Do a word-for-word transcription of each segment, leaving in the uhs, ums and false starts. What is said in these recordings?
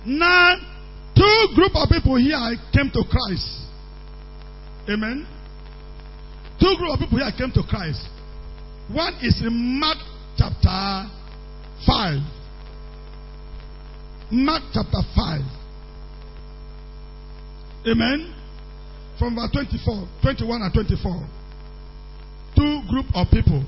Now, two group of people here came to Christ. Amen. Two group of people here came to Christ. One is in Mark chapter five. Mark chapter five. Amen. From verse twenty-four, twenty-one and twenty-four. Two group of people.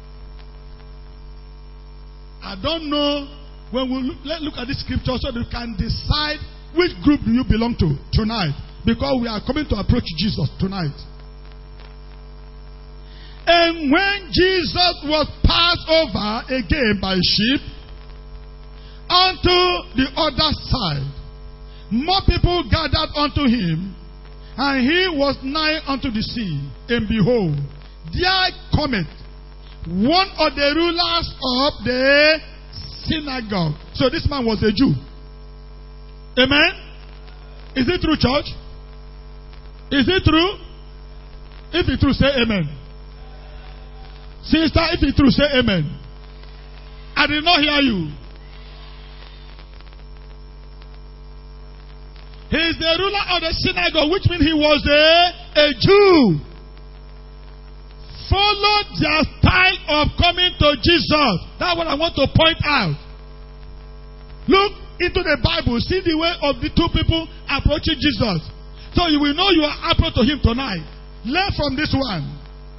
I don't know when we look, let's look at this scripture so that you can decide which group do you belong to tonight. Because we are coming to approach Jesus tonight. And when Jesus was passed over again by ship unto the other side, more people gathered unto him, and he was nigh unto the sea. And behold, there cometh one of the rulers of the synagogue. So this man was a Jew. Amen? Is it true, church? Is it true? If it's true, say amen. Sister, if it's true, say amen. I did not hear you. He is the ruler of the synagogue, which means he was a, a Jew. Followed their style of coming to Jesus. That's what I want to point out. Look into the Bible. See the way of the two people approaching Jesus. So you will know you are approach to him tonight. Learn from this one.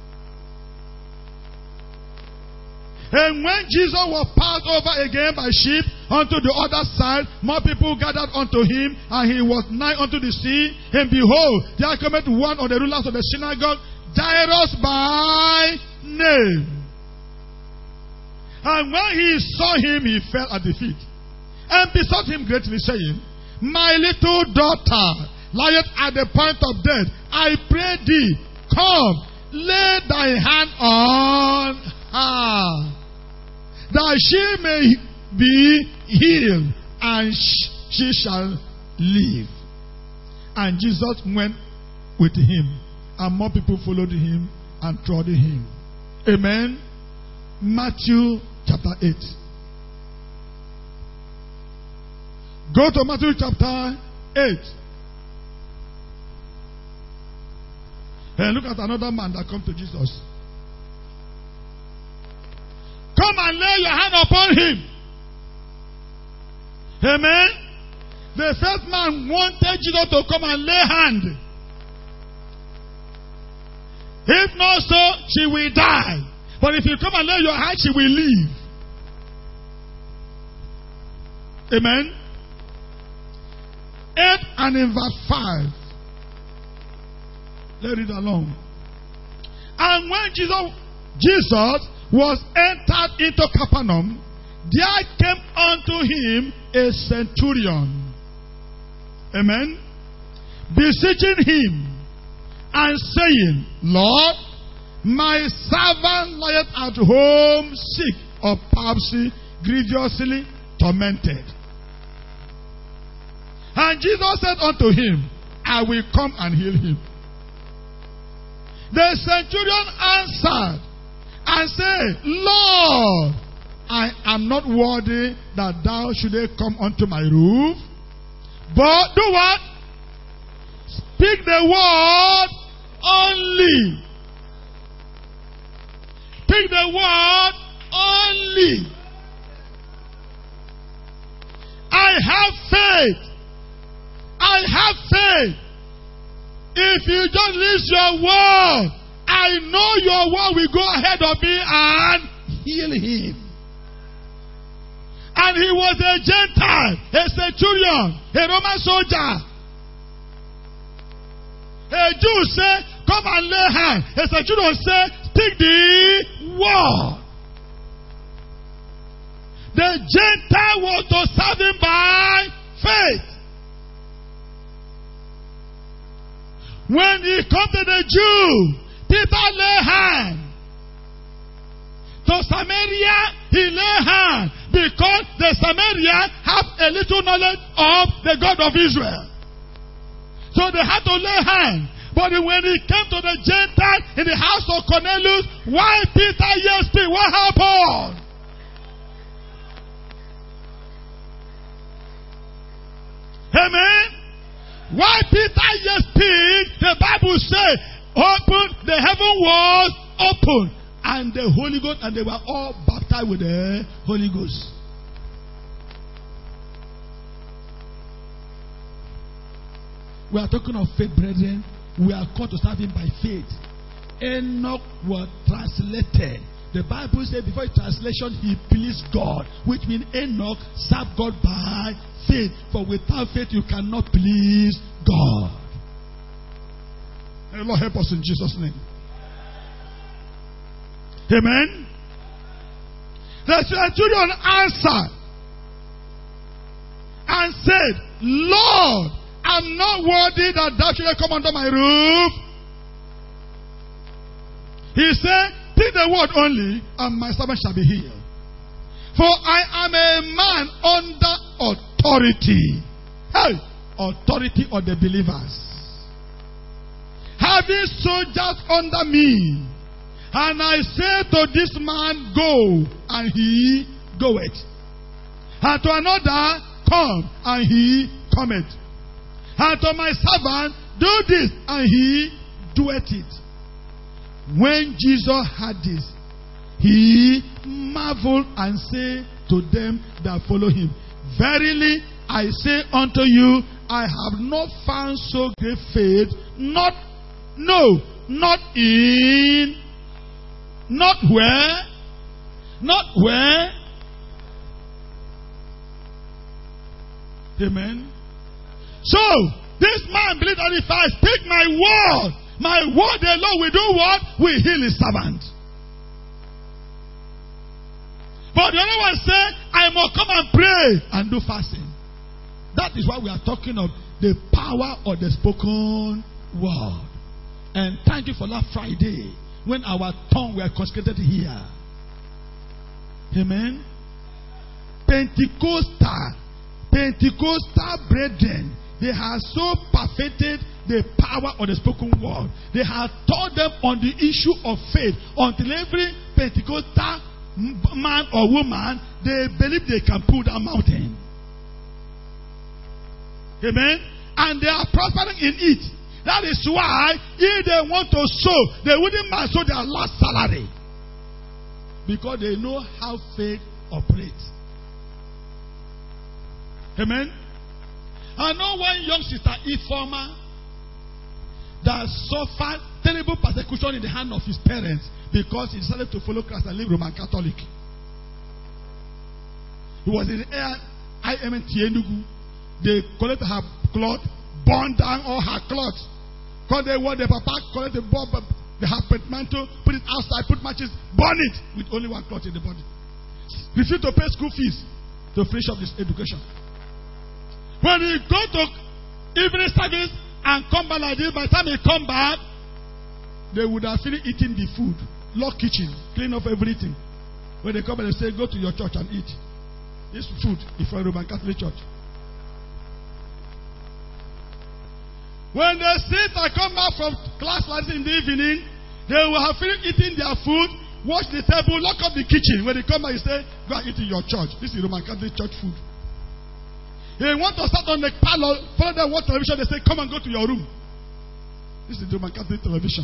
And when Jesus was passed over again by ship unto the other side, more people gathered unto him, and he was nigh unto the sea. And behold, there cometh one of the rulers of the synagogue, Jairus by name. And when he saw him, he fell at the feet, and besought him greatly, saying, My little daughter lieth at the point of death. I pray thee, come, lay thy hand on her, that she may be healed, and she shall live. And Jesus went with him, and more people followed him and trod him. Amen. Matthew chapter eight. Go to Matthew chapter eight. And look at another man that come to Jesus. Come and lay your hand upon him. Amen. The first man wanted Jesus to come and lay hand. If not so, she will die. But if you come and lay your hand, she will live. Amen. eight and in verse five. Let it alone. And when Jesus, Jesus was entered into Capernaum, there came unto him a centurion. Amen. Beseeching him and saying, Lord, my servant lieth at home sick of palsy, grievously tormented. And Jesus said unto him, I will come and heal him. The centurion answered and said, Lord, I am not worthy that thou shouldest come unto my roof, but do what? Speak the word only. Speak the word only. I have faith. I have faith. If you just list your word, I know your word will go ahead of me and heal him. And he was a Gentile, a centurion, a Roman soldier. A Jew said, come and lay hand. A centurion said, speak the word. The Gentile was to serve him by faith. When he come to the Jew, Peter lay hand. To Samaria, he lay hand. Because the Samaria have a little knowledge of the God of Israel. So they had to lay hand. But when he came to the Gentile in the house of Cornelius, why Peter yes speak? What happened? Amen. Why Peter yes speak, the Bible says, open, the heaven was open, and the Holy Ghost, and they were all baptized with the Holy Ghost. We are talking of faith, brethren. We are called to serve Him by faith. Enoch was translated. The Bible says before his translation, he pleased God, which means Enoch served God by faith. For without faith, you cannot please God. May the Lord help us in Jesus' name. Amen. The centurion answered and said, Lord, I'm not worthy that thou should come under my roof. He said, speak the word only, and my servant shall be healed. For I am a man under authority. Hey, authority of the believers. Having soldiers under me. And I say to this man, go, and he goeth. And to another, come, and he cometh. And to my servant, do this, and he doeth it. When Jesus heard this, he marveled and said to them that follow him, verily I say unto you, I have not found so great faith, not, no, not in, not where, not where. Amen. So, this man believed that if I speak my word, my word alone will do what? Will heal his servant. But the other one said, I must come and pray and do fasting. That is why we are talking of the power of the spoken word. And thank you for last Friday when our tongue were consecrated here. Amen. Pentecostal, Pentecostal brethren, they have so perfected the power of the spoken word. They have taught them on the issue of faith until every Pentecostal man or woman, they believe they can pull that mountain. Amen. And they are prospering in it. That is why if they want to sow, they wouldn't mind sow their last salary. Because they know how faith operates. Amen. I know one young sister, Ifoma, that suffered terrible persecution in the hand of his parents because he decided to follow Christ and live Roman Catholic. He was in the air, I M N T Enugu. They collected her cloth, burned down all her clothes. Because they were the papa, collected the bomb, they have portmanteau, put it outside, put matches, burn it with only one cloth in the body. Refused to pay school fees to finish up this education. When he go to evening service and come back like this, by the time he come back, they would have finished eating the food. Lock kitchen, clean up everything. When they come and they say, go to your church and eat. This food is from Roman Catholic Church. When they sit and come back from class like this in the evening, they will have finished eating their food, wash the table, lock up the kitchen. When they come back, you say, go and eat in your church. This is Roman Catholic Church food. They want to start on the parlor, follow them watch television, they say, come and go to your room. This is Roman Catholic television.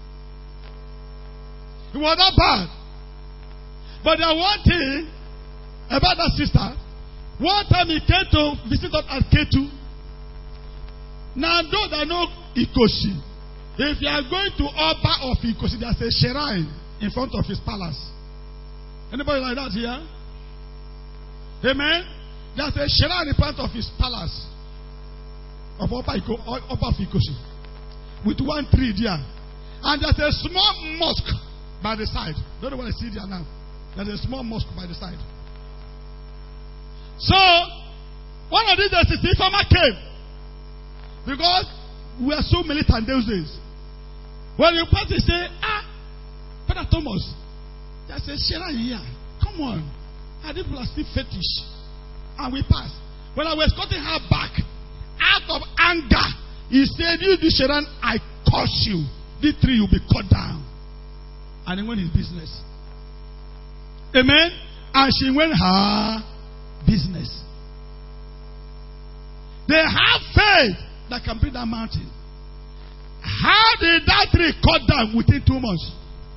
It was not bad. But there was one thing about that sister. One time he came to visit us at K two. Now, those that know Ikoshi, if you are going to Oba of Ikoshi, there's a shrine in front of his palace. Anybody like that here? Amen? There's a shrine in front of his palace of Oba of Ikoshi with one tree there. And there's a small mosque by the side. Don't know what I see there now. There's a small mosque by the side. So, one of these days, the farmer came. Because we are so militant those days. When you pass, they say, ah, Father Thomas, there's a shrine here. Come on. And people are still fetish. And we pass. When I was cutting her back, out of anger, he said, you do shrine, I curse you. This tree will be cut down. And he went his business. Amen. And she went her business. They have faith that can bring that mountain. How did that tree cut down within two months?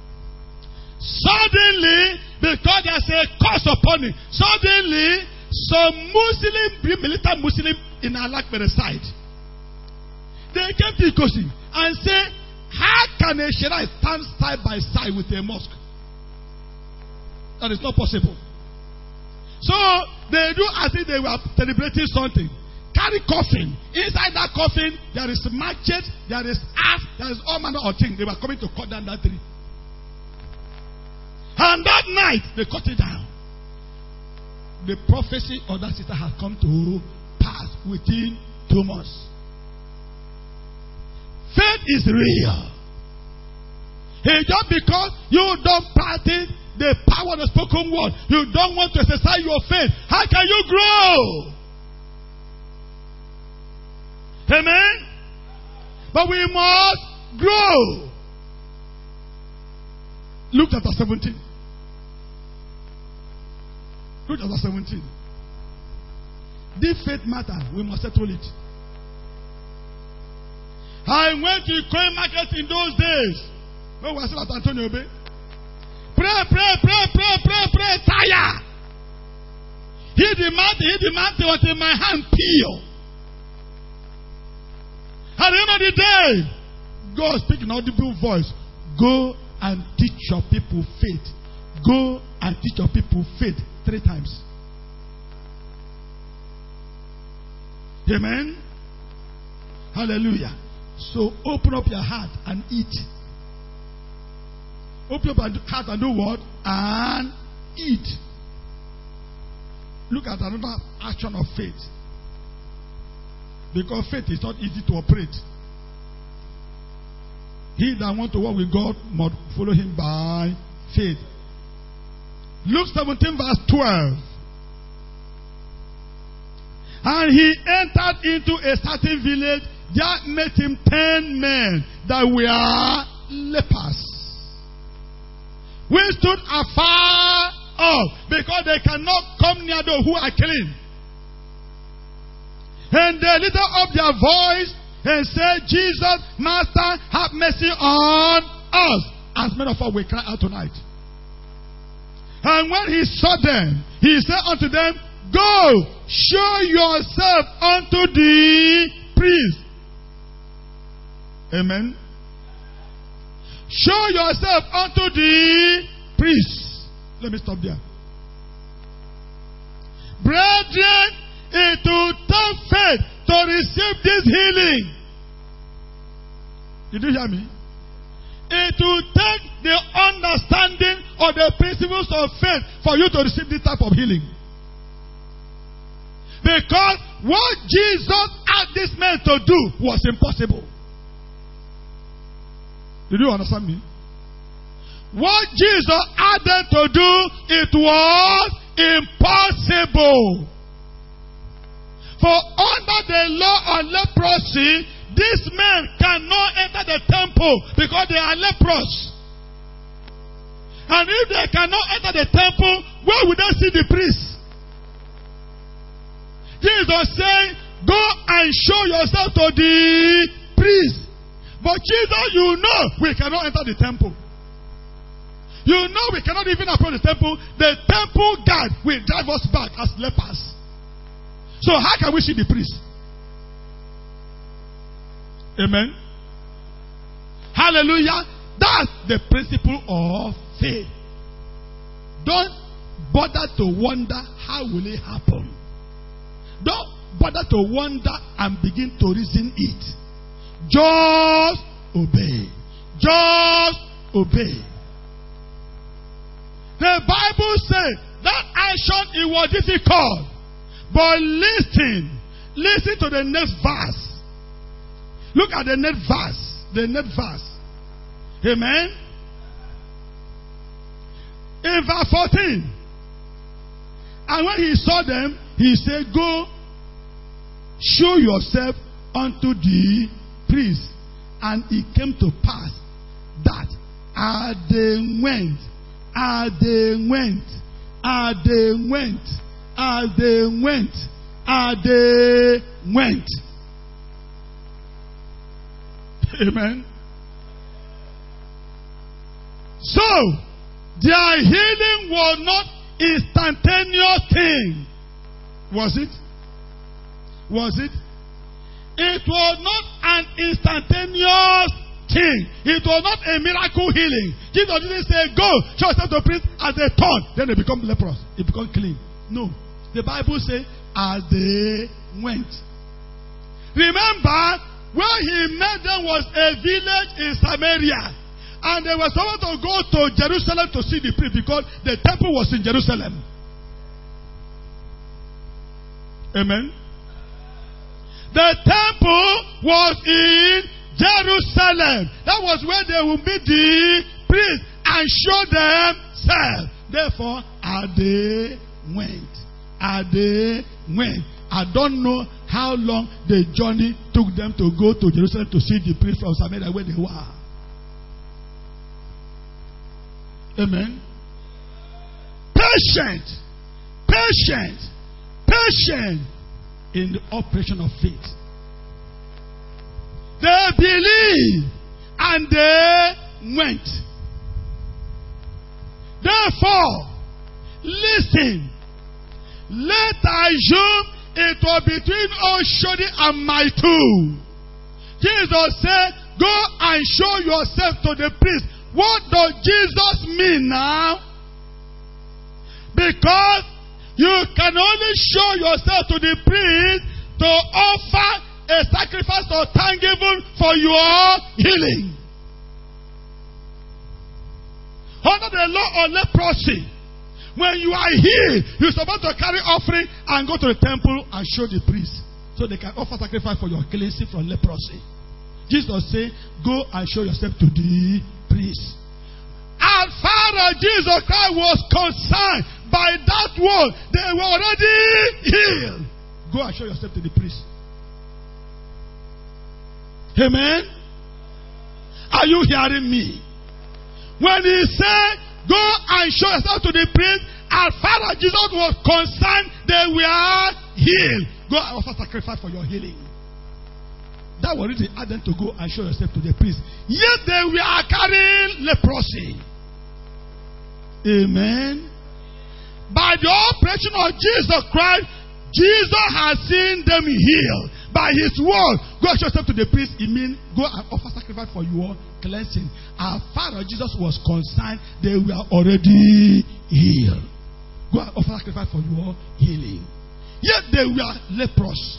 Suddenly, because there's a curse upon it, suddenly some Muslim, militant Muslim in Alakbere side, they came to Ikosi and said, how can a Sharia stand side by side with a mosque? That is not possible. So they do as if they were celebrating something. Carry coffin. Inside that coffin, there is machete, there is axe, there is all manner of things. They were coming to cut down that tree. And that night, they cut it down. The prophecy of that sister had come to pass within two months. Faith is real. It's just because you don't practice the power of the spoken word, you don't want to exercise your faith. How can you grow? Amen? But we must grow. Luke chapter seventeen. Luke chapter seventeen. This faith matter, we must settle it. I went to Coin Market in those days. When we were still at Antonio Bay. Pray, pray, pray, pray, pray, pray, tire. Hit the mountain, hit the mountain until my hand peel. At the end of the day, God speak in audible voice. Go and teach your people faith. Go and teach your people faith three times. Amen. Hallelujah. So open up your heart and eat. Open up your heart and do what? And eat. Look at another action of faith. Because faith is not easy to operate. He that wants to walk with God must follow him by faith. Luke seventeen verse twelve. And he entered into a certain village. There met him ten men that were lepers. We stood afar off because they cannot come near those who are clean. And they lifted up their voice and said, Jesus, Master, have mercy on us. As many of us will cry out tonight. And when he saw them, he said unto them, go, show yourself unto the priest. Amen. Show yourself unto the priest. Let me stop there. Brethren, it will take faith to receive this healing. Did you hear me? It will take the understanding of the principles of faith for you to receive this type of healing. Because what Jesus asked this man to do was impossible. Did you understand me? What Jesus asked them to do, it was impossible. For under the law of leprosy, these men cannot enter the temple because they are leprous. And if they cannot enter the temple, where would they see the priest? Jesus saying, go and show yourself to the priest. But Jesus, you know we cannot enter the temple. You know we cannot even approach the temple. The temple guard will drive us back as lepers. So how can we see the priest? Amen. Hallelujah. That's the principle of faith. Don't bother to wonder how will it happen. Don't bother to wonder and begin to reason it. Just obey. Just obey. The Bible says that action, it was difficult. But listen. Listen to the next verse. Look at the next verse. The next verse. Amen. In verse fourteen. And when he saw them, he said, go, show yourself unto the priest. And it came to pass that as they went, as they went, as they went, as they went, as they went. Amen. So, their healing was not instantaneous thing. Was it? Was it? It was not an instantaneous thing. It was not a miracle healing. Jesus didn't say, go, show yourself to the priest as they turn. Then they become leprous. They become clean. No. The Bible says, as they went. Remember, where he met them was a village in Samaria. And they were supposed to go to Jerusalem to see the priest because the temple was in Jerusalem. Amen. The temple was in Jerusalem. That was where they would meet the priest and show themselves. Therefore, as they went. As they went. I don't know how long the journey took them to go to Jerusalem to see the priest from Samaria where they were. Amen. Patient, patient, patient in the operation of faith. They believed and they went. Therefore, listen. Let's assume it was between Oshodi and Maitu. Jesus said, go and show yourself to the priest. What does Jesus mean now? Because you can only show yourself to the priest to offer a sacrifice or thanksgiving for your healing. Under the law of leprosy, when you are healed, you're supposed to carry offering and go to the temple and show the priest so they can offer sacrifice for your cleansing from leprosy. Jesus said, go and show yourself to the priest. As far as Jesus Christ was concerned, by that word, they were already healed. Go and show yourself to the priest. Amen? Are you hearing me? When he said, go and show yourself to the priest, as far as Jesus was concerned, they were healed. Go and offer sacrifice for your healing. That was really add them to go and show yourself to the priest. Yet they were carrying leprosy. Amen. By the operation of Jesus Christ, Jesus has seen them healed. By his word, go and show yourself to the priest. It means go and offer sacrifice for your cleansing. As far as Jesus was concerned, they were already healed. Go and offer sacrifice for your healing. Yet they were leprous.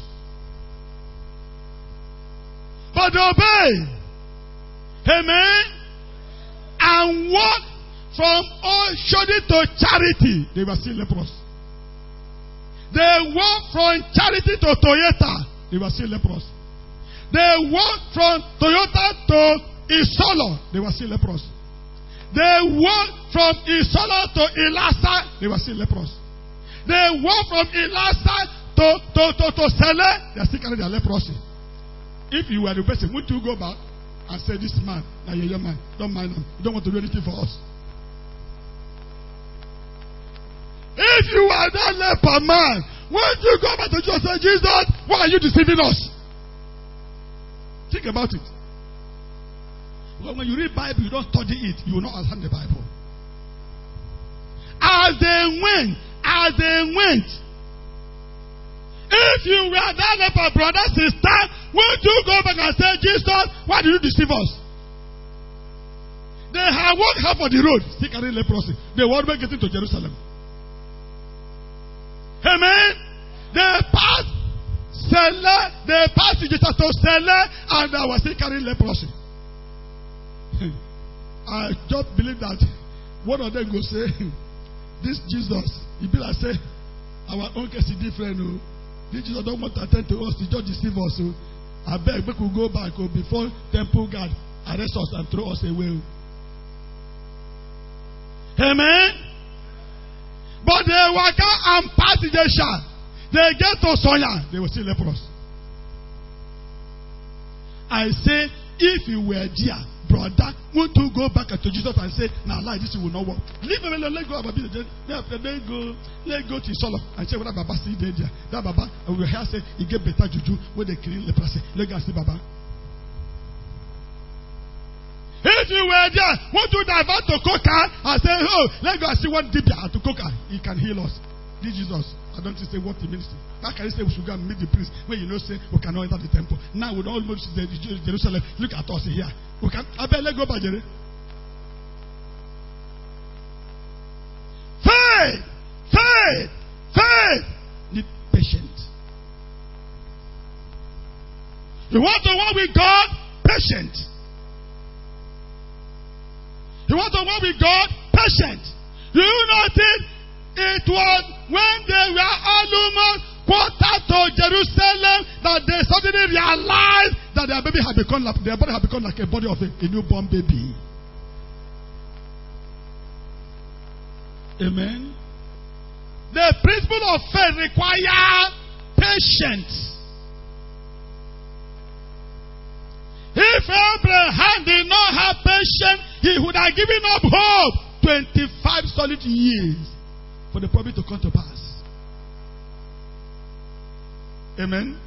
But they obeyed. Amen. And what from Oshodi to charity, they were still leprous. They walked from charity to Toyota, they were still leprous. They walked from Toyota to Isolo, they were still leprous. They walked from Isolo to Ilasa, they were still leprous. They walked from Ilasa to to to, to Sele, they are still carrying their leprosy. If you were the person, would you go back and say, this man, now you're your man, don't mind him, you don't want to do anything for us? If you are that leper man, won't you go back to Jesus and say, Jesus, why are you deceiving us? Think about it. Well, when you read Bible, you don't study it, you will not understand the Bible. As they went, as they went, if you were that leper brother, sister, won't you go back and say, Jesus, why did you deceive us? They have walked half of the road, still carrying leprosy. They were getting to Jerusalem. Amen. They passed Sele, they passed Jesus to Sele, and they were still carrying leprosy. I just believe that one of them go say, this Jesus, he be like say, our own case is different. Oh. This Jesus don't want to attend to us, he just deceive us. Oh. I beg, we could go back oh, before temple guard arrest us and throw us away. Amen. But they walk out and pass the Jesha. They get to Sonya. They were still leprous. I say, if you were there, brother, won't you go back to Jesus and say, now lie, this will not work. Leave him alone, let go of Baba. Let go, let go to Solo and say, what Baba see there? That Baba, we will hear say, he get better juju when they kill leprosy. Let go and see Baba. If you were there, want to divert to coca and say, oh, let go and see what did there to coca. He can heal us. This Jesus. I don't say what he means. How can you say we should go and meet the priest when you know say we cannot enter the temple? Now we don't almost the Jerusalem. Look at us here. We can I bet let go by Jerry. Faith, faith, faith. Need patience. You want to walk with God? Patient. You want to walk with God? Patient. Do you notice? It was when they were almost quarter to Jerusalem that they suddenly realized that their baby had become like, their body had become like a body of a, a newborn baby. Amen. The principle of faith requires patience. If Abraham did not have patience, he would have given up hope twenty-five solid years for the promise to come to pass. Amen.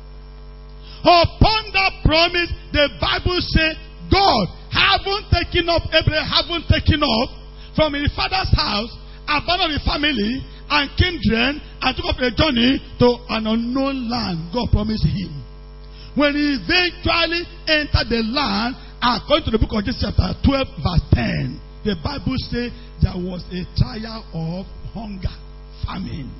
Upon that promise, the Bible says, God haven't taken up Abraham, haven't taken up from his father's house, abandoned his family and kindred, and took up a journey to an unknown land. God promised him. When he eventually entered the land, according to the book of Genesis chapter twelve, verse ten, the Bible says there was a trial of hunger, famine.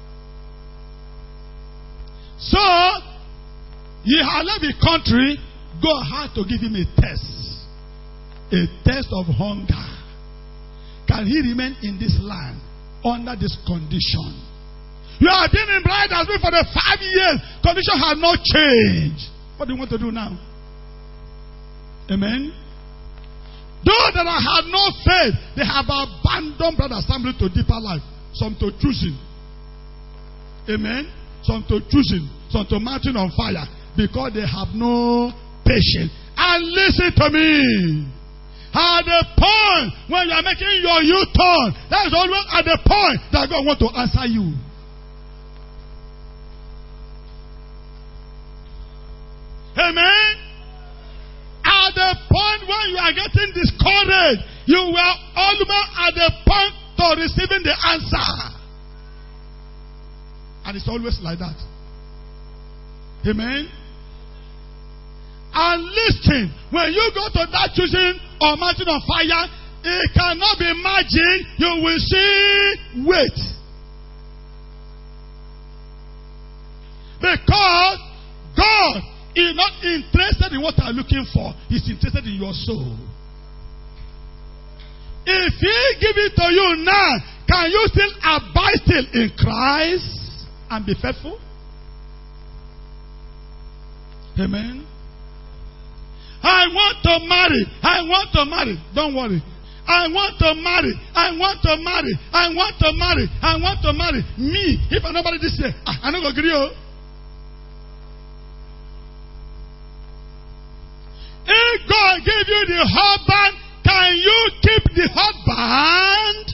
So, he had left the country. God had to give him a test. A test of hunger. Can he remain in this land under this condition? You have been in blind as me for the five years. Condition has not changed. What do you want to do now? Amen. Those that have no faith, they have abandoned Brother Assembly to deeper life. Some to choosing. Amen. Some to choosing. Some to mountain on fire. Because they have no patience. And listen to me. At the point when you are making your U-turn, that is always at the point that God wants to answer you. Amen. At the point when you are getting discouraged, you were almost at the point to receiving the answer. And it's always like that. Amen. And listen, when you go to that choosing or mountain of fire, it cannot be magic. You will see wait. Because God is not interested in what you are looking for. He's interested in your soul. If He give it to you now, can you still abide still in Christ and be faithful? Amen. I want to marry. I want to marry. Don't worry. I want to marry. I want to marry. I want to marry. I want to marry. Me, if I nobody this year, I don't agree. If God gave you the husband, can you keep the husband?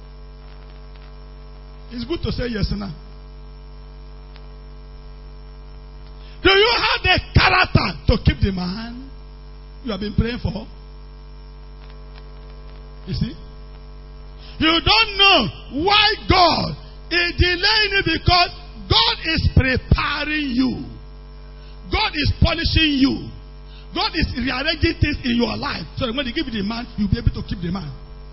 It's good to say yes now. Do you have the character to keep the man you have been praying for? You see? You don't know why God is delaying it, because God is preparing you. God is polishing you. God is rearranging things in your life. So when He give you the man, you'll be able to keep the man.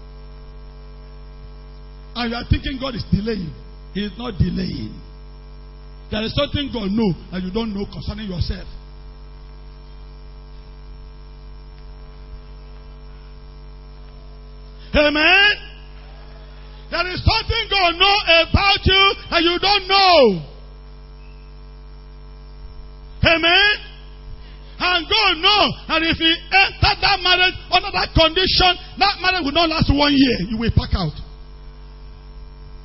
And you are thinking God is delaying. He is not delaying. There is something God knows that you don't know concerning yourself. Amen. There is something God knows about you that you don't know. Amen. And God knows that if He entered that marriage under that condition, that marriage will not last one year. You will pack out.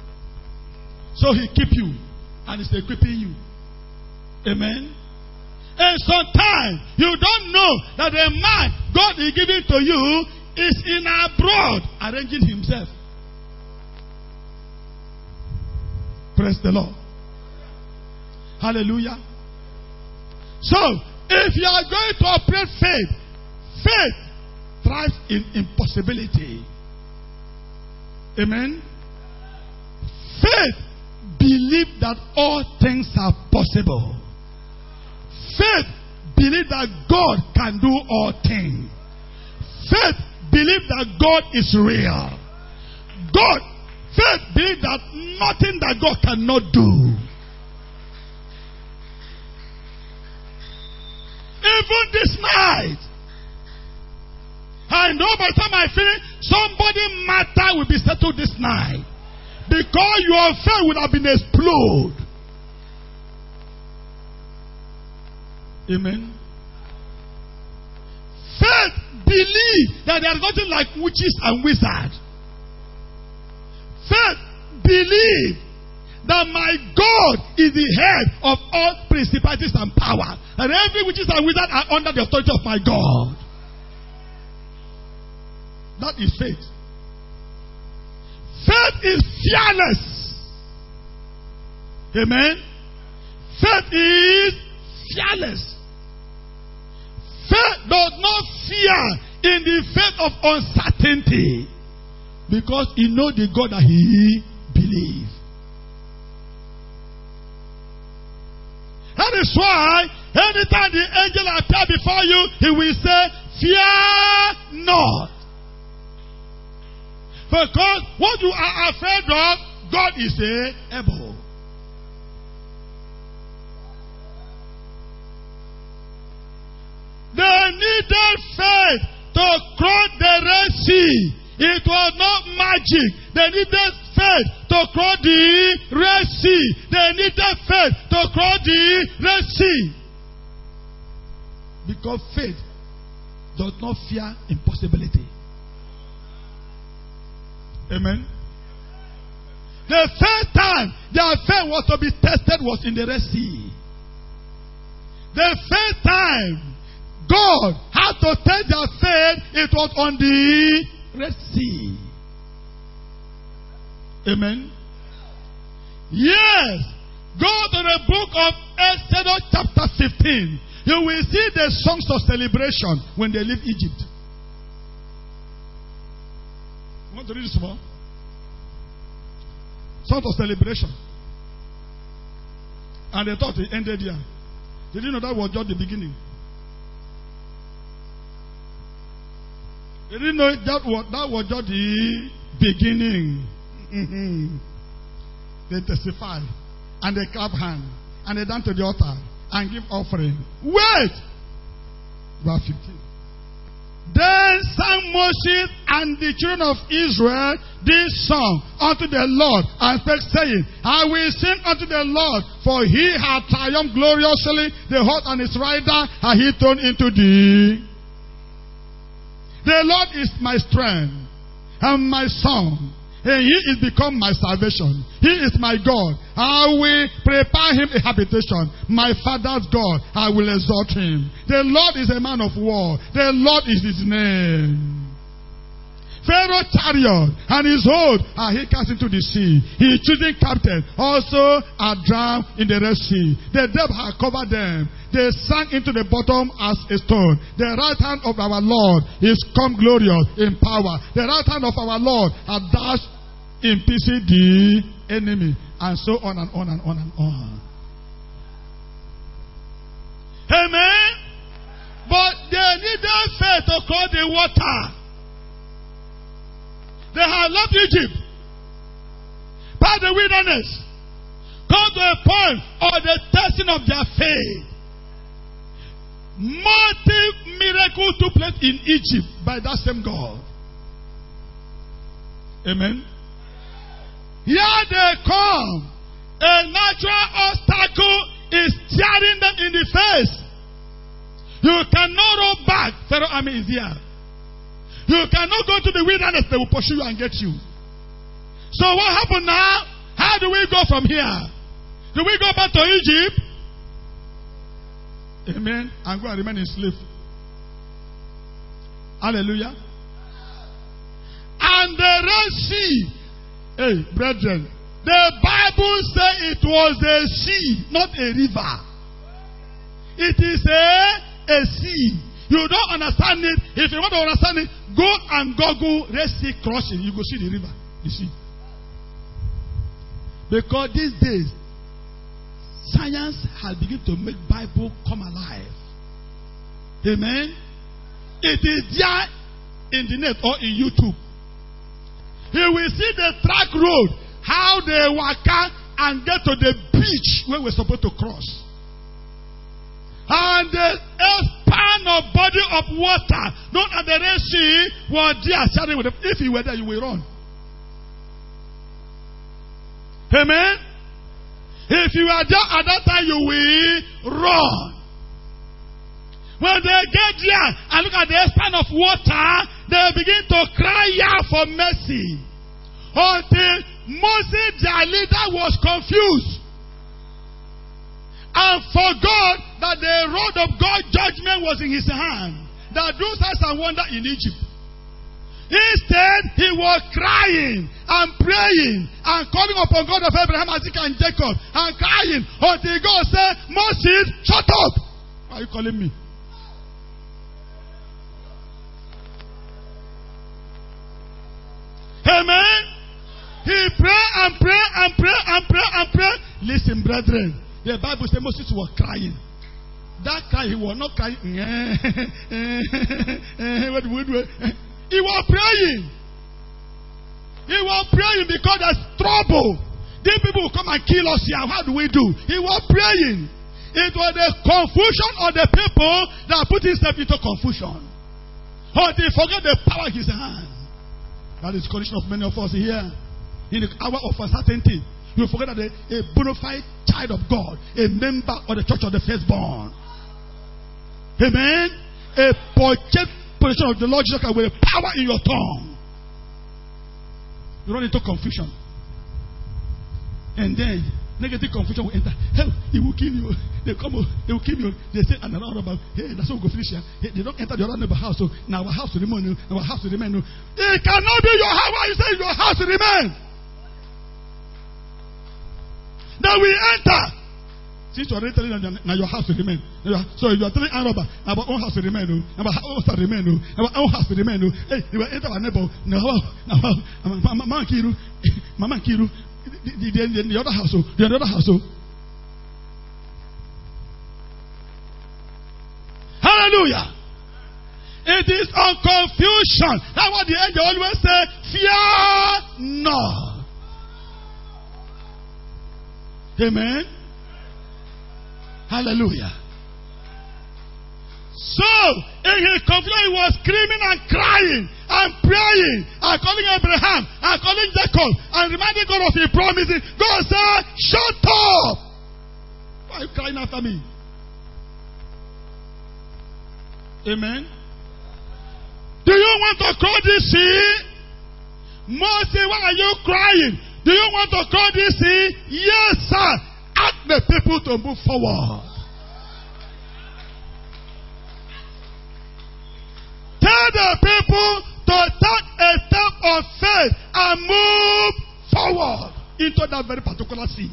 So He keep you and is equipping you. Amen. And sometimes you don't know that the man God is giving to you is in abroad arranging himself. Praise the Lord. Hallelujah. So, if you are going to operate faith, faith thrives in impossibility. Amen. Faith believes that all things are possible. Faith believes that God can do all things. Faith believes that God is real. God, faith believes that nothing that God cannot do. Even this night, I know by the time I finish, somebody matter will be settled this night. Because your faith would have been exploded. Amen. Faith believes that there is nothing like witches and wizards. Faith believes that my God is the head of all principalities and power. And every witches and wizards are under the authority of my God. That is faith. Faith is fearless. Amen. Faith is fearless. Faith does not fear in the face of uncertainty. Because he knows the God that he believes. That is why anytime the angel appears before you, he will say, fear not. Because what you are afraid of, God is able. They needed faith to cross the Red Sea. It was not magic. They needed faith to cross the Red Sea. They needed faith to cross the Red Sea. Because faith does not fear impossibility. Amen. The first time their faith was to be tested was in the Red Sea. The first time God had to test their faith, it was on the Red Sea. Amen. Yes. Go to the book of Exodus chapter fifteen. You will see the songs of celebration when they leave Egypt. You want to read this more? Songs of celebration. And they thought it ended here. Did you know that was just the beginning? They didn't know that was, that was just the beginning. Mm-hmm. They testify. And they clap hands. And they dance to the altar. And give offering. Wait! Verse fifteen. Then sang Moses and the children of Israel this song unto the Lord, and spake, saying, I will sing unto the Lord, for he hath triumphed gloriously, the horse and his rider hath he thrown into the... The Lord is my strength and my song, and he is become my salvation. He is my God. I will prepare him a habitation. My father's God, I will exalt him. The Lord is a man of war. The Lord is his name. Pharaoh's chariot and his host are he cast into the sea. His choosing captain also are drowned in the Red Sea. The depth had covered them. They sank into the bottom as a stone. The right hand of our Lord is come glorious in power. The right hand of our Lord hath dashed in pieces the enemy. And so on and on and on and on. Amen. But they needed faith to cross the water. They have left Egypt, by the wilderness, come to a point of the testing of their faith. Multi miracles took place in Egypt by that same God. Amen. Here they come. A natural obstacle is tearing them in the face. You cannot roll back. Pharaoh army is here. You cannot go to the wilderness, they will pursue you and get you. So what happened now? How do we go from here? Do we go back to Egypt? Amen. And go and remain in slave. Hallelujah. And the Red Sea. Hey, brethren. The Bible says it was a sea, not a river. It is a, a sea. You don't understand it. If you want to understand it, go and Google Red Sea crossing. You go see the river. You see. Because these days, science has begun to make Bible come alive. Amen. It is there in the net or in YouTube. You will see the track road, how they walk and get to the beach where we're supposed to cross. And the span of body of water, not at the Red Sea, was there sharing with them. If you were there, you will run. Amen. If you are there at that time, you will run. When they get there and look at the span of water, they begin to cry out for mercy. Until Moses, their leader, was confused and forgot that the rod of God's judgment was in his hand. That do signs and wonder in Egypt. Instead, he was crying and praying and calling upon God of Abraham, Isaac, and Jacob, and crying until God said, Moses, shut up. Why are you calling me? Amen. He prayed and prayed and prayed and prayed and prayed. Listen, brethren. The Bible says Moses was crying. That cry, he was not crying. He was praying. He was praying because there's trouble. These people will come and kill us here. How do we do? He was praying. It was the confusion of the people that put himself into confusion. Or they forget the power in his hand. That is the condition of many of us here. In the hour of uncertainty, you forget that a bona fide child of God, a member of the church of the firstborn. Amen. A purchased position of the Lord Jesus Christ with power in your tongue. You run into confusion. And then negative confusion will enter. Hell, he will kill you. They come, they will kill you. They say another about, hey, that's how we go finish here. Hey, they don't enter the other neighbor house. So now our house will remain. Our house will remain. It cannot be your house. Why you say your house will remain? Then we enter. Since you are already telling them now your house will remain. So if you are telling Araba, our own house will remain. Our own house will remain. Our own house will remain. Hey, they will enter our neighbor. Now, Mama Kiru, Mama Kiru, the, the, the, the other house, the other house. Hallelujah. It is on confusion. That's what the angel always say. Fear not. Amen. Hallelujah. So, in his confusion, he was screaming and crying and praying and calling Abraham and calling Jacob and reminding God of his promises. God said, shut up. Why are you crying after me? Amen. Do you want to cross this sea? Moses, why are you crying? Do you want to cross this sea? Yes, sir. Ask the people to move forward. Tell the people to take a step of faith and move forward into that very particular sea.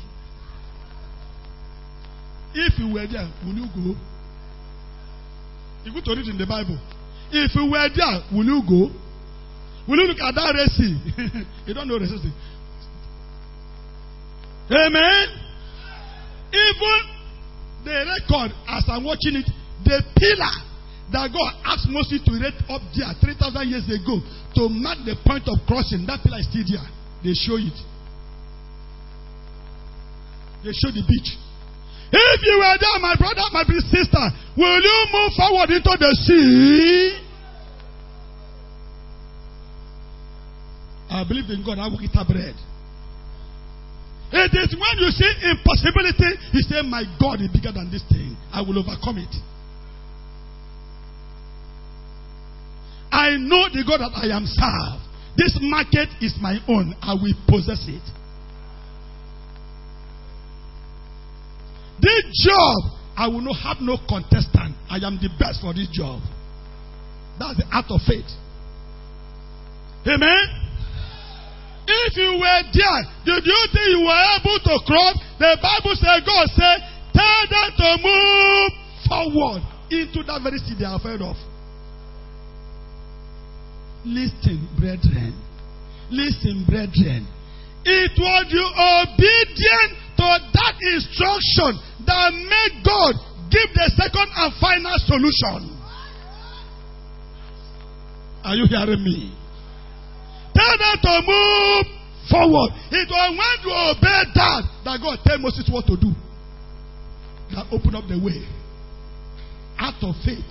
If you were there, will you go? You go to read in the Bible. If you were there, will you go? Will you look at that Red Sea? You don't know the Red Sea. Amen. Even the record, as I'm watching it, the pillar that God asked Moses to erect up there three thousand years ago to mark the point of crossing, that pillar is still there. They show it. They show the beach. If you were there, my brother, my sister, will you move forward into the sea? I believe in God. I will eat a bread. It is when you see impossibility, you say, my God is bigger than this thing. I will overcome it. I know the God that I am served. This market is my own. I will possess it. This job, I will not have no contestant. I am the best for this job. That's the act of faith. Amen? If you were there, did you think you were able to cross? The Bible says, God said, tell them to move forward into that very city they are afraid of. Listen, brethren. Listen, brethren. It was the obedience to that instruction that made God give the second and final solution. Are you hearing me? Tell them to move forward. It was when you obey that that God tell Moses what to do. That open up the way. Out of faith.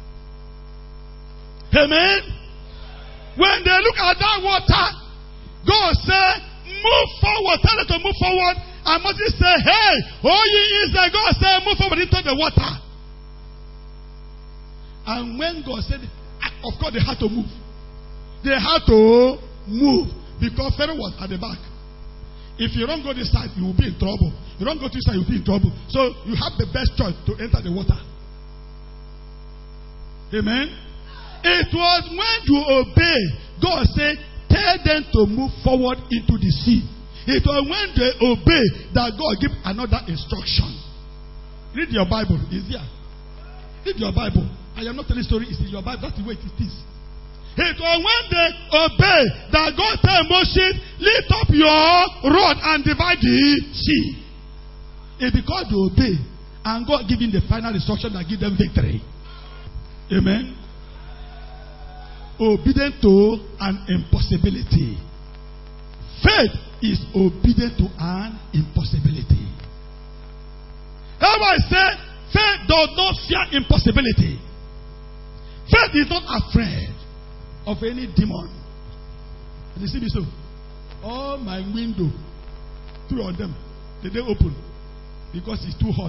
Amen. When they look at that water, God said, move forward. Tell them to move forward. And Moses said, hey, oh ye Israel, God said, move forward into the water. And when God said, of course they had to move. They had to move because Pharaoh was at the back. If you don't go this side, you will be in trouble. You don't go this side, you will be in trouble. So you have the best choice to enter the water. Amen. It was when you obey, God said, tell them to move forward into the sea. It was when they obey that God gave another instruction. Read your Bible. It's there. Read your Bible. I am not telling a story. It's in your Bible. That's the way it is. It was when they obey that God told Moses, lift up your rod and divide the sea. It's because they obey and God giving the final instruction that give them victory. Amen. Obedient to an impossibility. Faith is obedient to an impossibility. Everybody say, faith does not fear impossibility. Faith is not afraid of any demon. You see me so? All my window, two of them, they don't open because it's too hot.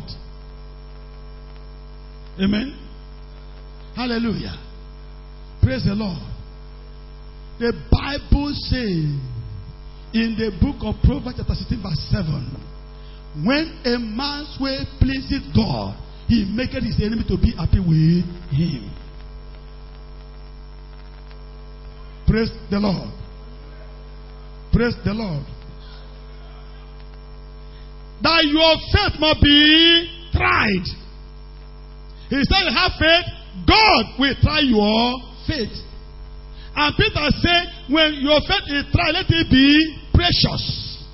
Amen. Hallelujah. Praise the Lord. The Bible says in the book of Proverbs chapter sixteen verse seven, when a man's way pleases God, he maketh his enemy to be happy with him. Praise the Lord. Praise the Lord. That your faith must be tried. He said, have faith, God will try your faith. And Peter said, when your faith is tried, let it be precious.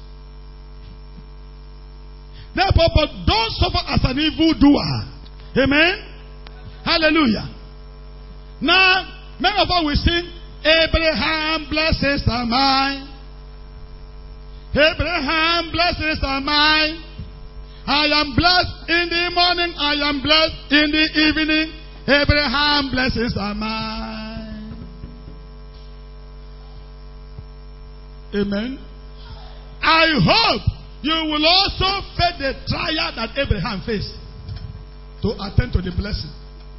Therefore, but don't suffer as an evildoer. Amen. Hallelujah. Now, many of us will sing, Abraham, blessings are mine. Abraham, blessings are mine. I am blessed in the morning. I am blessed in the evening. Abraham, blessings are mine. Amen. I hope you will also face the trial that Abraham faced to attend to the blessing.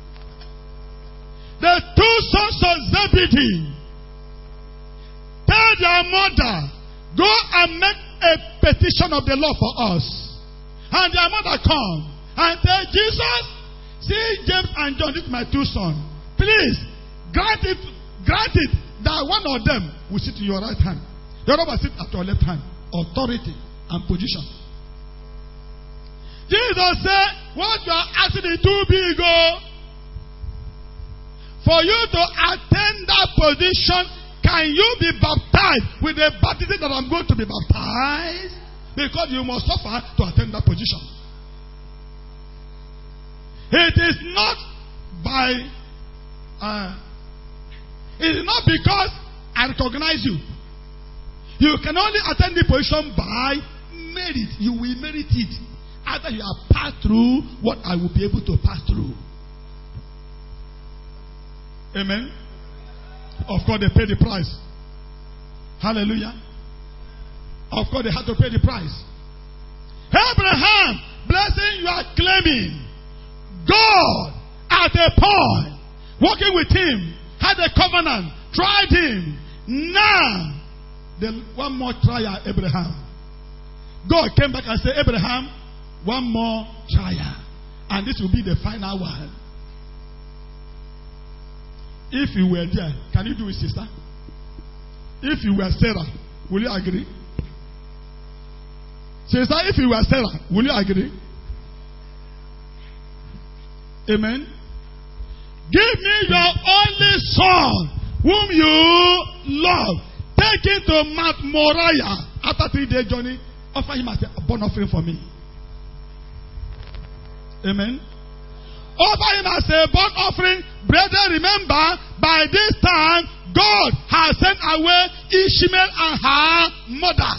The two sons of Zebedee tell their mother, go and make a petition of the Lord for us. And their mother come and tell Jesus, see James and John, these my two sons. Please grant it, grant it that one of them will sit in your right hand, the other will sit at your left hand. Authority and position. Jesus said, what you are asking is too big, oh. For you to attain that position, can you be baptized with the baptism that I'm going to be baptized? Because you must suffer to attain that position. It is not by, uh, it is not because I recognize you. You can only attain the position by merit. You will merit it after you have passed through what I will be able to pass through. Amen. Of course, they pay the price. Hallelujah. Of course, they had to pay the price. Abraham, blessing you are claiming. God, at a point, working with him, had a covenant, tried him. Now, the one more trial, Abraham. God came back and said, Abraham, one more trial. And this will be the final one. If you were there, can you do it, sister? If you were Sarah, will you agree? Sister, if you were Sarah, will you agree? Amen. Give me your only son, whom you love. Take him to Mount Moriah. After three day journey, offer him as a burnt offering for me. Amen. Offer him as a burnt offering. Brethren, remember, by this time, God has sent away Ishmael and her mother.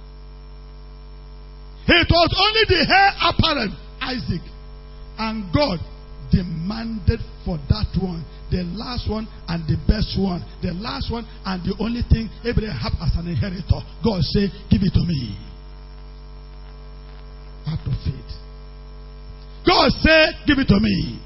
It was only the heir apparent, Isaac. And God demanded for that one, the last one and the best one, the last one and the only thing Abraham had as an inheritor. God said, give it to me. Out of faith. God said, give it to me.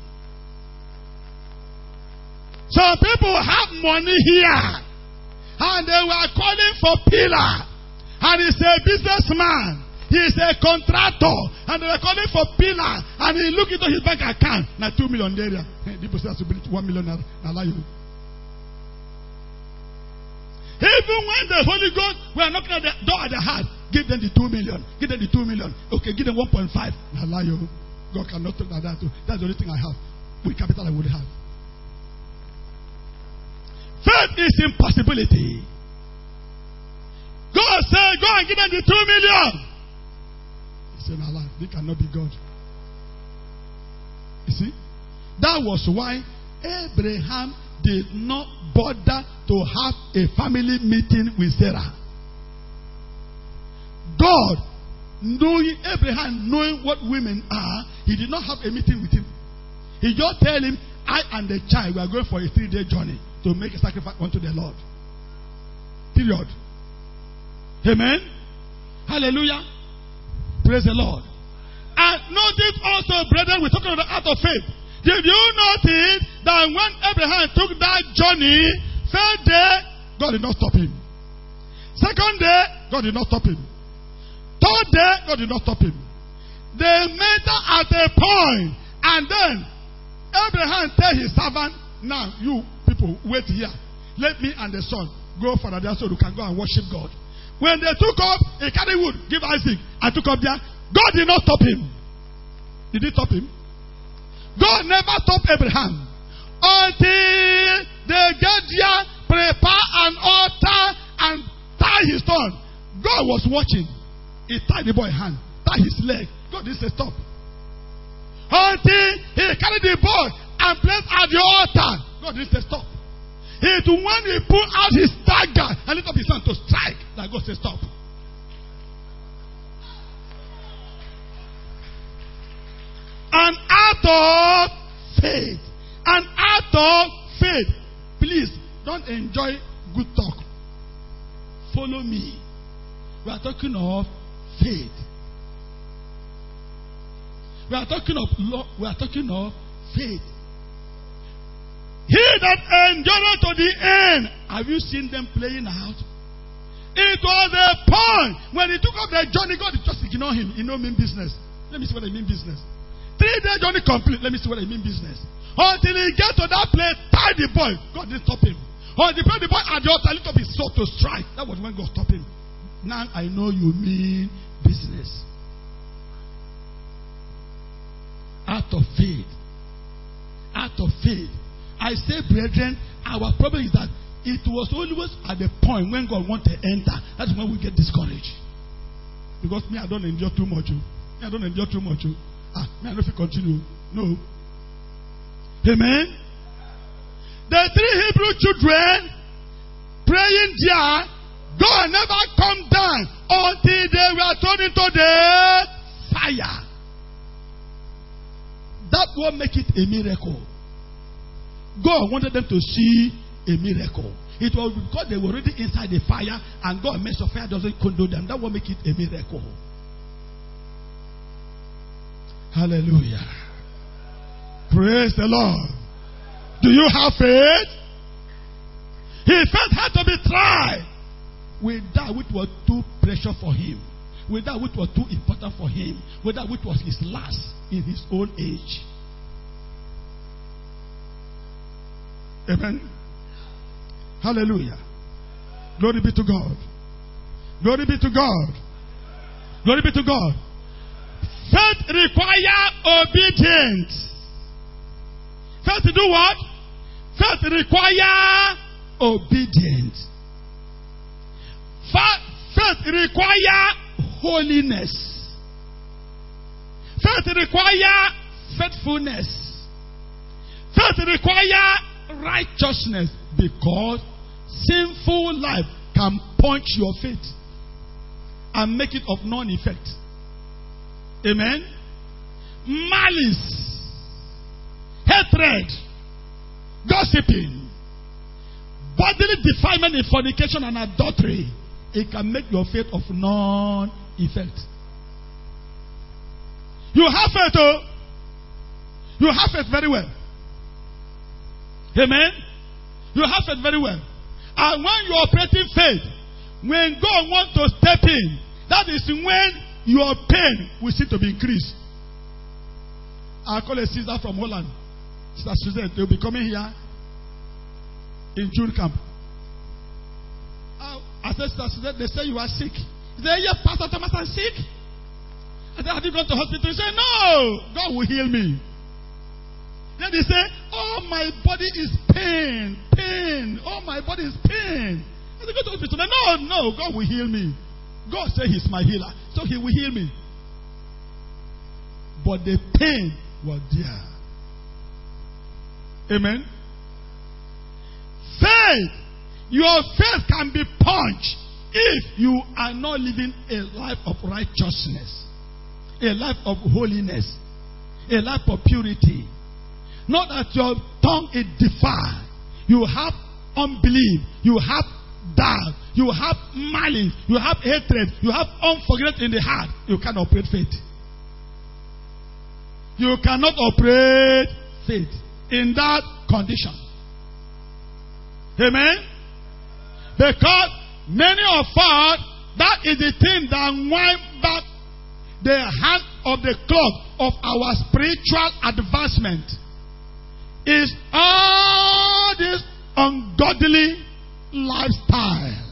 Some people have money here and they were calling for pillar, and he's a businessman. He is a contractor, and they were calling for pillar, and he looked into his bank account. Now two million there. People say to build one million. Now lie you. Even when the Holy Ghost were knocking at the door at the heart, give them the two million. Give them the two million. Okay, give them one point five. Now lie you. God cannot talk like that. Too. That's the only thing I have. With capital I would have. Faith is impossibility. God said, go and give them the two million. He said, Allah, they cannot be God. You see? That was why Abraham did not bother to have a family meeting with Sarah. God, knowing Abraham, knowing what women are, he did not have a meeting with him. He just tell him, I and the child, we are going for a three-day journey to make a sacrifice unto the Lord. Period. Amen. Hallelujah. Praise the Lord. And notice also, brethren, we're talking about the act of faith. Did you notice that when Abraham took that journey, third day, God did not stop him. Second day, God did not stop him. Third day, God did not stop him. They met at a point, and then Abraham tell his servant, now you people wait here. Let me and the son go further there so we can go and worship God. When they took up, he carried wood, give Isaac, and took up there. God did not stop him. Did he stop him? God never stopped Abraham until they get there, prepare an altar, and tie his son. God was watching. He tied the boy's hand, tied his leg. God didn't say stop. Until he carried the boy and placed at the altar. God didn't say stop. It when he pulled out his dagger and lifted up his hand to strike, that God said stop. An act of faith. An act of faith. Please don't enjoy good talk. Follow me. We are talking of faith. We are talking of law. We are talking of faith. He that endureth to the end. Have you seen them playing out? It was a point when he took up the journey. God just ignore him. He no mean business. Let me see what I mean business. Three day journey complete. Let me see what I mean business. Until he get to that place, tie the boy. God didn't stop him. Until the boy at the altar, lift up his sword to strike. That was when God stopped him. Now I know you mean business. Out of faith. Out of faith. I say, brethren, our problem is that it was always at the point when God wants to enter. That's when we get discouraged. Because me, I don't endure too much. Me, I don't endure too much. Ah, me, I don't feel continue. No. Amen. The three Hebrew children praying there, God never come down until they were thrown into the fire. That will make it a miracle. God wanted them to see a miracle. It was because they were already inside the fire, and God makes the fire doesn't condone them. That will make it a miracle. Hallelujah. Praise the Lord. Do you have faith? His faith had to be tried with that which was too precious for him. with that which was too important for him, with that which was his last in his old age. Amen. Hallelujah. Glory be to God. Glory be to God. Glory be to God. Faith requires obedience. Faith to do what? Faith requires obedience. Faith requires holiness. Faith requires faithfulness. Faith requires righteousness, because sinful life can punch your faith and make it of none effect. Amen. Malice, hatred, gossiping, bodily defilement in fornication and adultery, it can make your faith of none effect. You have faith, oh. You have faith very well. Amen. You have faith very well. And when you are operating faith, when God wants to step in, that is when your pain will seem to be increased. I call a sister from Holland. Sister Suzette, they will be coming here in June camp. I said, Sister Suzette, they say you are sick. They say, yeah, Pastor Thomas, I'm sick. I said, have you gone to hospital? He said, no, God will heal me. Then they say, oh, my body is pain, pain. Oh, my body is pain. I said, go to hospital. No, no, God will heal me. God said he's my healer, so he will heal me. But the pain was there. Amen. Faith. Your faith can be punched if you are not living a life of righteousness, a life of holiness, a life of purity. Not that your tongue is defiled. You have unbelief. You have doubt. You have malice. You have hatred. You have unforgiveness in the heart. You cannot operate faith. You cannot operate faith in that condition. Amen? Because many of us, that is the thing that wind back the hand of the clock of our spiritual advancement. Is all this ungodly lifestyle.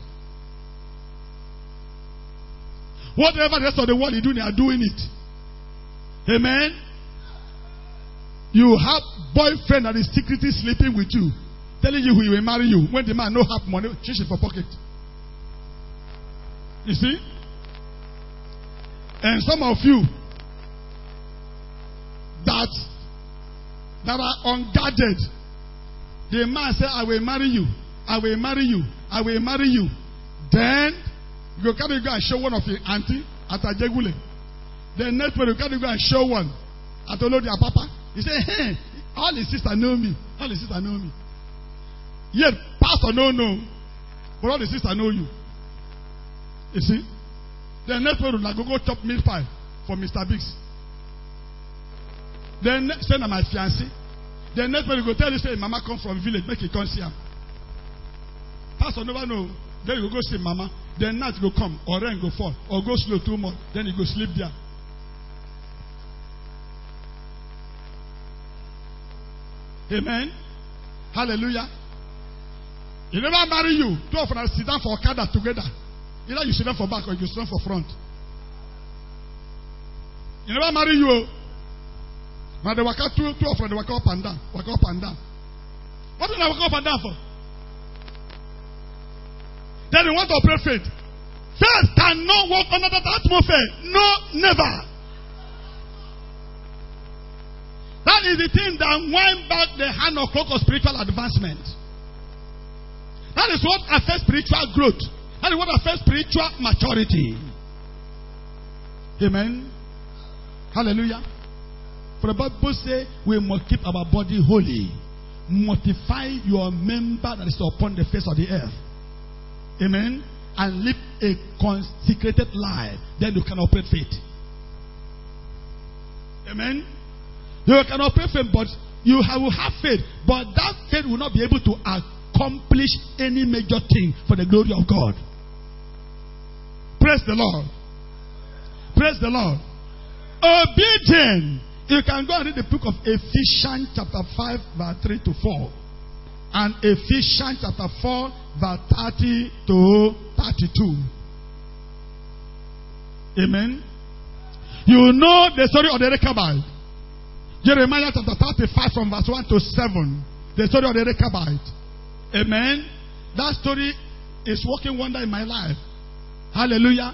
Whatever the rest of the world is doing, they are doing it. Amen. You have boyfriend that is secretly sleeping with you, telling you he will marry you when the man no have money, change it for pocket. You see? And some of you that that are unguarded, the man say, I will marry you, I will marry you, I will marry you. Then you can go and show one of your auntie at a jegule. Then next one you can go and show one at Olodia Papa. He say, hey, all his sisters know me. All his sisters know me. Yet pastor no no, but all the sisters know you. You see? Then next one will go go chop meat pie for Mister Biggs. Then send her my fiancé. Then next one you go tell you say Mama come from village, make it come see him. Pastor never know. Then you go see Mama. Then night go come, or rain go fall, or go slow two months. Then you go sleep there. Amen. Hallelujah. He never marry you. Two of us sit down for Okada together. Either you sit down for back or you sit down for front. He never marry you. Now they walk out two, two of them, they walk up and down. Walk up and down. What do they walk up and down for? Then they want to operate faith. Faith cannot walk under that atmosphere. No, never. That is the thing that wind back the hand of clock of spiritual advancement. That is what affects spiritual growth. That is what affects spiritual maturity. Amen. Hallelujah. For the Bible says we must keep our body holy. Mortify your member that is upon the face of the earth. Amen. And live a consecrated life. Then you can operate faith. Amen. You can operate faith, but you will have faith. But that faith will not be able to accomplish any major thing for the glory of God. Praise the Lord. Praise the Lord. Obedient. You can go and read the book of Ephesians chapter five, verse three to four. And Ephesians chapter four, verse thirty to thirty-two. Amen. You know the story of the Rechabite. Jeremiah chapter thirty-five from verse one to seven. The story of the Rechabite. Amen. That story is working wonder in my life. Hallelujah.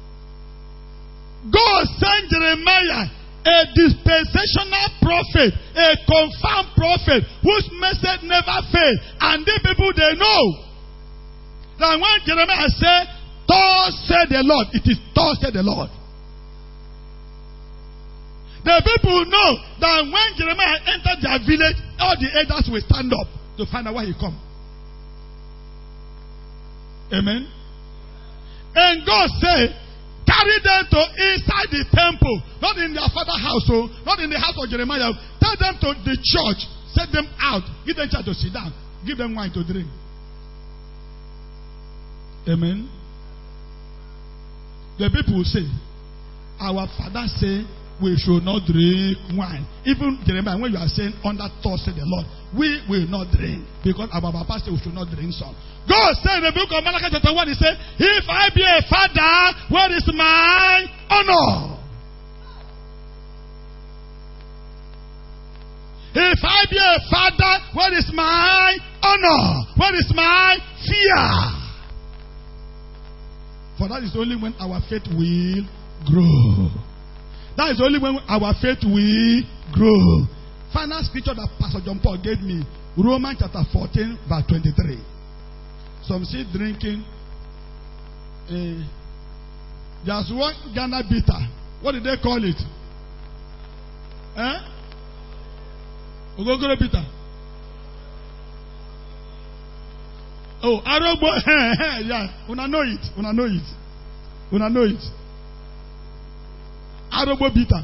God sent Jeremiah, a dispensational prophet, a confirmed prophet, whose message never failed. And the people, they know that when Jeremiah said, "Thus said the Lord," it is "Thus said the Lord." The people know that when Jeremiah entered their village, all the elders will stand up to find out why he come. Amen. And God said, carry them to inside the temple, not in their father's house, so not in the house of Jeremiah. Tell them to the church, set them out, give them chance to sit down, give them wine to drink. Amen. The people will say, our father say we should not drink wine. Even Jeremiah, when you are saying under thus said the Lord, we will not drink, because our papa said we should not drink some. God said in the book of Malachi chapter one, he said, if I be a father, where is my honor? If I be a father, where is my honor? Where is my fear? For that is only when our faith will grow. That is only when our faith will grow. Final scripture that Pastor John Paul gave me, Romans chapter fourteen, verse twenty-three. Some see drinking. Uh, there's one Ghana bitter. What did they call it? Eh? Ogogoro bitter. Oh, Arobo. Yeah, una know it. Una know it. Una know it. Arobo bitter.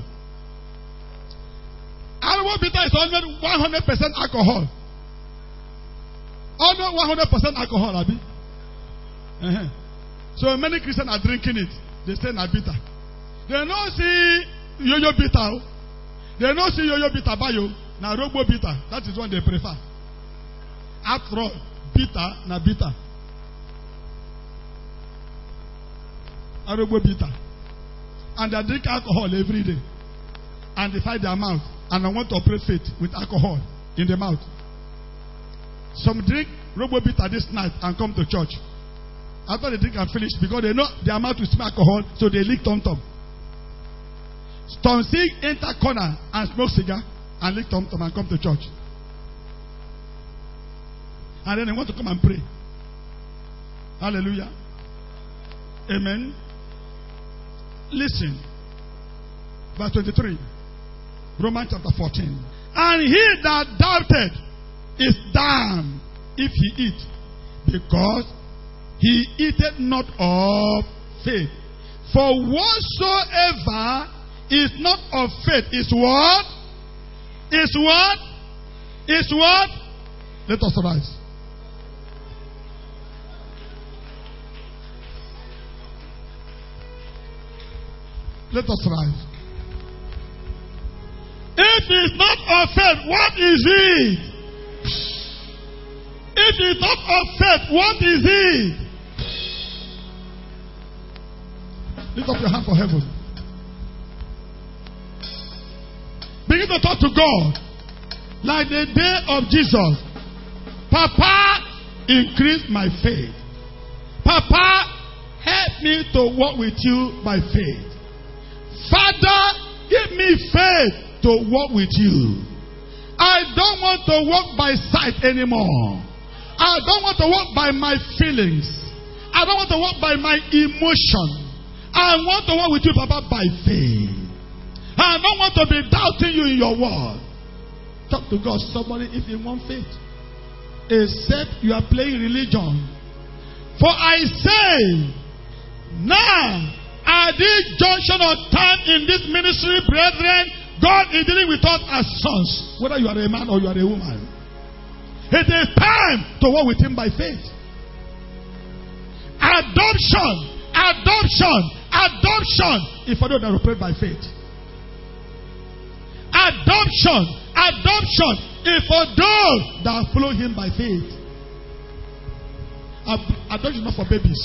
Arobo bitter is almost one hundred percent alcohol. Almost one hundred percent alcohol, Abi. Uh-huh. So many Christians are drinking it. They say na bitter. They don't see yo-yo bitter. They don't see yo-yo bitter by you. Na robo bitter. That is what they prefer. After all, bitter na bitter. Arobo bitter. And they drink alcohol every day. And they fight their mouth. And I want to operate faith with alcohol in the mouth. Some drink robo bitter this night and come to church. After they drink and finish, because they know their mouth will smell alcohol, so they lick tom tom. Some see enter corner and smoke cigar and lick tom tom and come to church. And then they want to come and pray. Hallelujah. Amen. Listen. Verse twenty-three. Romans chapter fourteen. And he that doubted is damned if he eat, because he eateth not of faith. For whatsoever is not of faith is what? Is what? Is what? Let us rise. Let us rise. If it's not of faith, what is it? If it's not of faith, what is it? Lift up your hand for heaven. Begin to talk to God like the day of Jesus. Papa, increase my faith. Papa, help me to walk with you by faith. Father, give me faith to walk with you. I don't want to walk by sight anymore. I don't want to walk by my feelings. I don't want to walk by my emotion. I want to walk with you, Papa, by faith. I don't want to be doubting you in your word. Talk to God, somebody, if you want faith. Except you are playing religion. For I say, now, at this junction of time in this ministry, brethren, God is dealing with us as sons. Whether you are a man or you are a woman. It is time to walk with him by faith. Adoption. Adoption Adoption is for those that operate by faith. Adoption, adoption is for those that follow him by faith. Adoption is not for babies.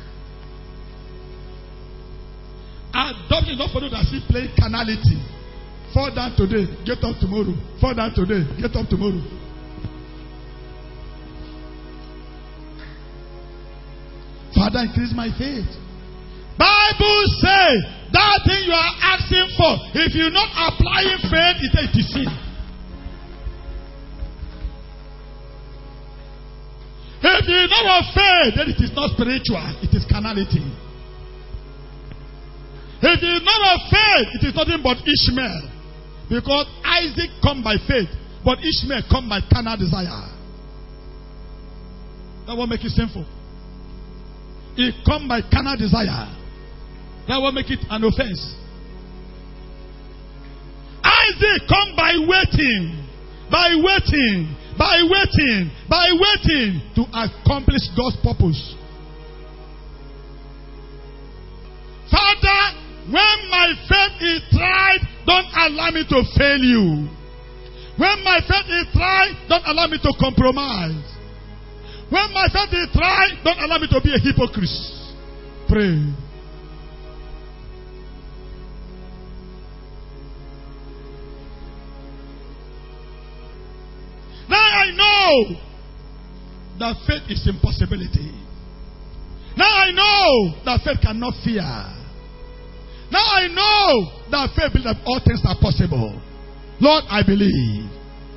Adoption is not for those that see playing carnality. Fall down today, get up tomorrow. Fall down today, get up tomorrow. Father, increase my faith. Bible says that thing you are asking for, if you're not applying faith, it is sin. If you not have faith, then it is not spiritual, it is carnality. If you not have faith, it is nothing but Ishmael. Because Isaac come by faith, but Ishmael come by carnal desire. That will make it sinful. It come by carnal desire. That will make it an offense. Isaac come by waiting, by waiting, by waiting, by waiting to accomplish God's purpose. Father, when my faith is tried, don't allow me to fail you. When my faith is tried, don't allow me to compromise. When my faith is tried, don't allow me to be a hypocrite. Pray. Now I know that faith is impossibility. Now I know that faith cannot fear. Now I know that faith believes that all things are possible. Lord, I believe.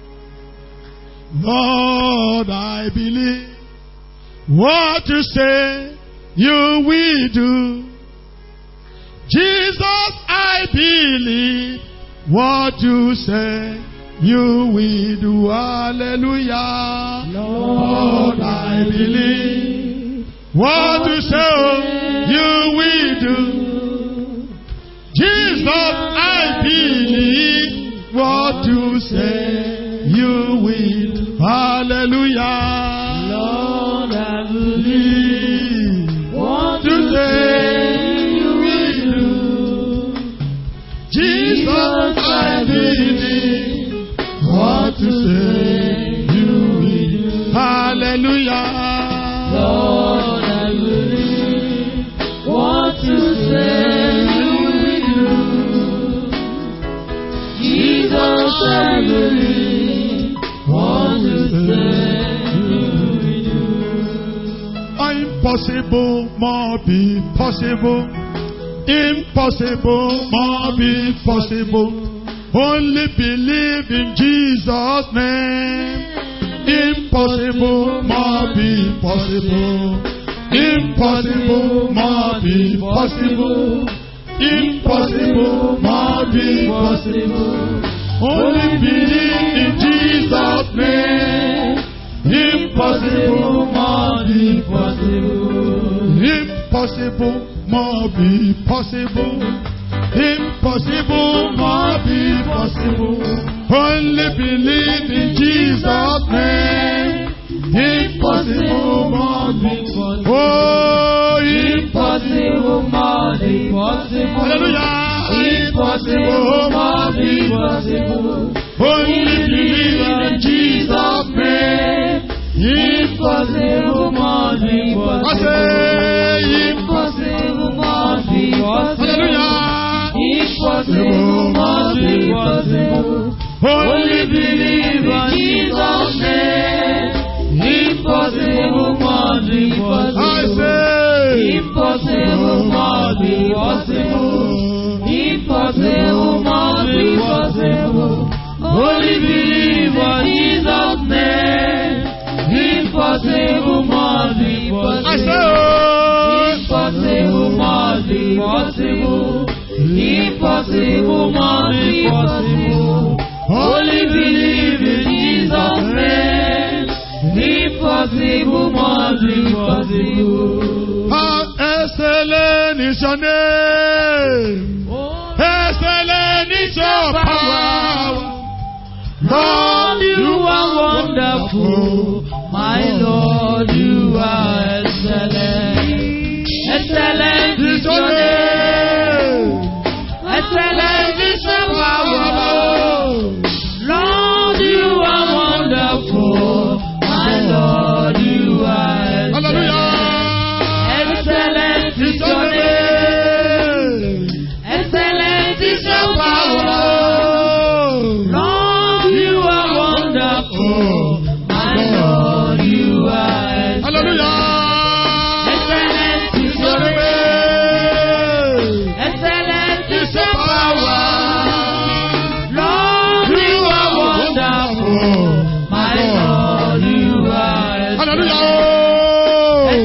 Lord, I believe. What you say, you will do. Jesus, I believe. What you say, you will do. Hallelujah. Lord, I believe. What you say, you will do. Jesus, I believe. What you say, you will do. Hallelujah. Lord, I believe. What you say, you will do. Jesus, I believe. What you say, you will do. Hallelujah. Lord, I believe. What you say, you will do. Jesus, I believe. What you say. Impossible, more be possible. Impossible, more be possible. Only believe in Jesus' name. Impossible, more be possible. Impossible, more be possible. Impossible, more be possible. Only believe in Jesus' name. Impossible, more be possible. Impossible, more be possible. Impossible, more be possible. Only believe in Jesus' name. Impossible, more be possible. Oh, Impossible, more be possible. Hallelujah. Impossible, more be possible. Only believe in Jesus' name. Impossible, more be I possible. say Impossible, more be possible. hallelujah. Impossible, more be possible. Only believe in Jesus' name. Impossible, more be possible. I say Impossible, more be possible. Impossible, more be possible. Only believe in Jesus' name. Impossible, more be I say possible. Impossible, more be possible. Impossible, more be possible. Only believe in Jesus' name. Impossible, more be possible. how excellent is your name. Excellent is your power. Lord, you are wonderful. My Lord, you are excellent. Excellent is your name.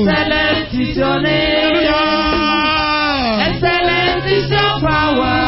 Excellent is your name. Hallelujah. Excellent is your power.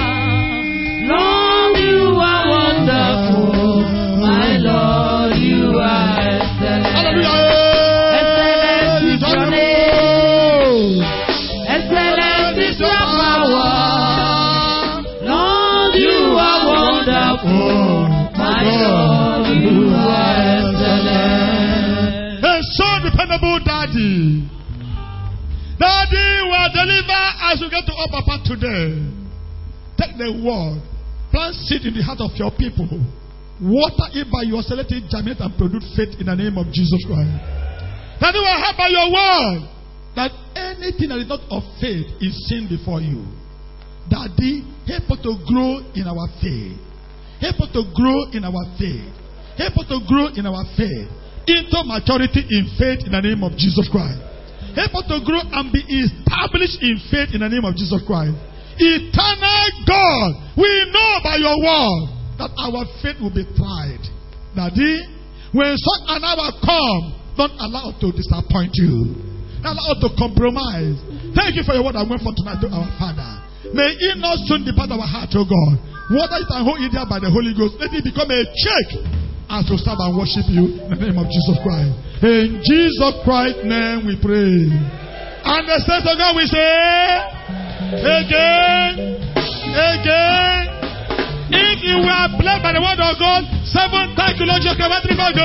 Lord, you are wonderful. My Lord, you are excellent. Hallelujah. Excellent is your name. Excellent is your power. Lord, you are wonderful. My Lord, you are excellent. A so dependable daddy. Daddy will deliver as you get to our Papa today. Take the word, plant seed in the heart of your people. Water it by your selected germinate and produce faith in the name of Jesus Christ. Daddy will help by your word that anything that is not of faith is sin before you. Daddy, help us to grow in our faith. Help us to grow in our faith. Help us to grow in our faith into maturity in faith in the name of Jesus Christ. Help us to grow and be established in faith in the name of Jesus Christ. Eternal God, we know by your word that our faith will be tried. Daddy, when such an hour comes, don't allow us to disappoint you. Don't allow us to compromise. Thank you for your word I went for tonight to our Father. May it not soon depart our heart, O God. Water it and hold it there by the Holy Ghost. Let it become a check as we start and worship you in the name of Jesus Christ. In Jesus Christ's name we pray. And the saints of God we say, again, again. If you were blessed by the word of God, seven times you launch your commentary go.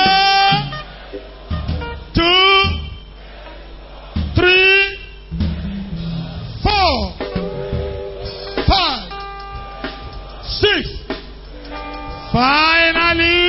Two, three, four, five, six. Finally.